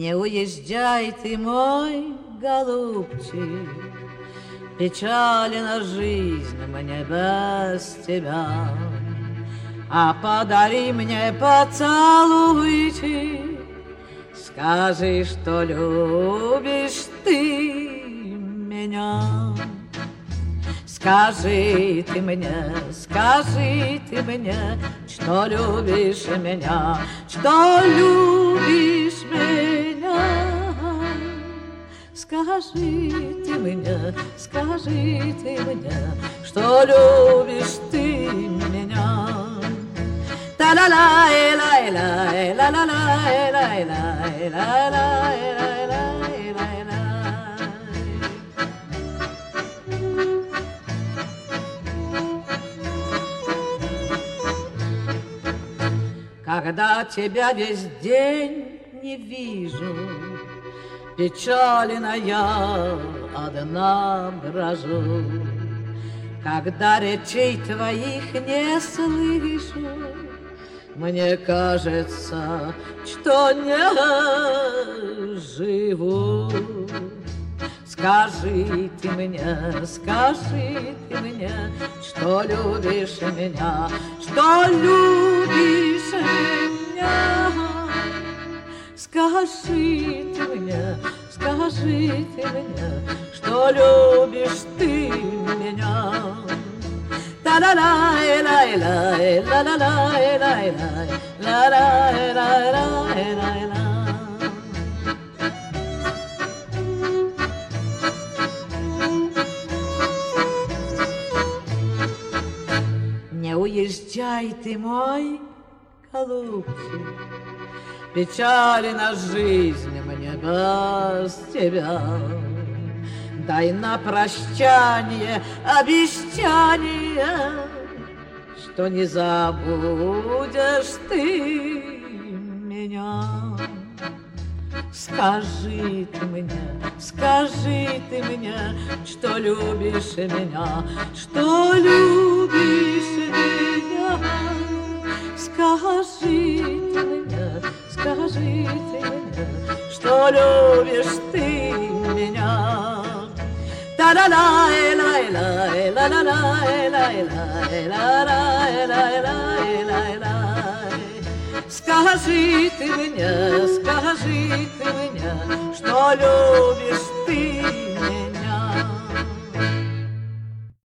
Не уезжай ты, мой голубчик, печалена жизнь мне без тебя. А подари мне поцелуйчик, скажи, что любишь ты меня. Скажи ты мне, что любишь меня, что любишь меня. Скажи ты мне, что любишь ты меня. Когда тебя весь день не вижу, печалена я одна брожу. Когда речей твоих не слышу, мне кажется, что не живу. Скажи ты мне, что любишь меня, что любишь меня. Скажи ты мне, что любишь ты меня. Не уезжай ты, мой голубчик, печалена жизнь мне без тебя. Дай на прощание обещание, что не забудешь ты меня. Скажи ты мне, что любишь меня, что любишь меня. Скажи ты мне, что любишь ты меня. Скажи ты мне, что любишь ты